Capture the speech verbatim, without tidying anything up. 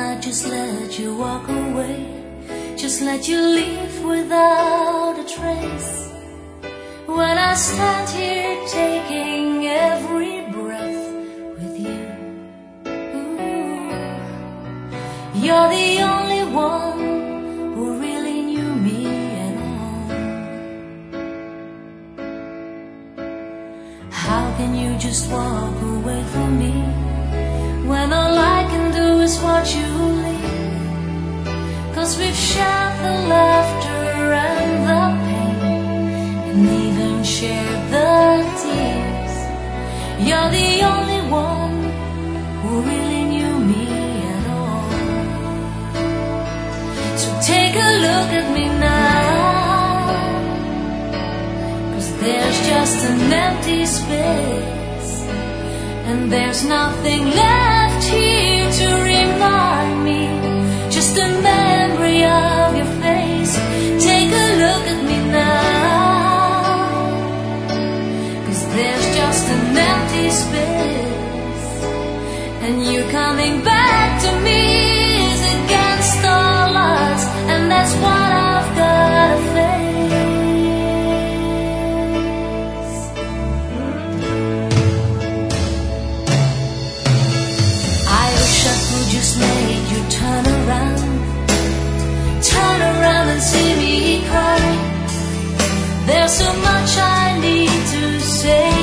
I just let you walk away, just let you leave without a trace. When I stand here taking every breath with you, ooh, you're the only one who really knew me at all. How can you just walk away from me when all I can do is watch you leave? 'Cause we've shared the laughter and the pain, and even shared the tears. You're the only one who really knew me at all. So take a look at me now, 'cause there's just an empty space, and there's nothing left here to remind me, just a memory of your face. Take a look at me now, 'cause there's just an empty space, and you coming back to me is against all odds, and that's what I've gotta face. I wish I could just make you turn around, turn around and see me cry. There's so much I need to say,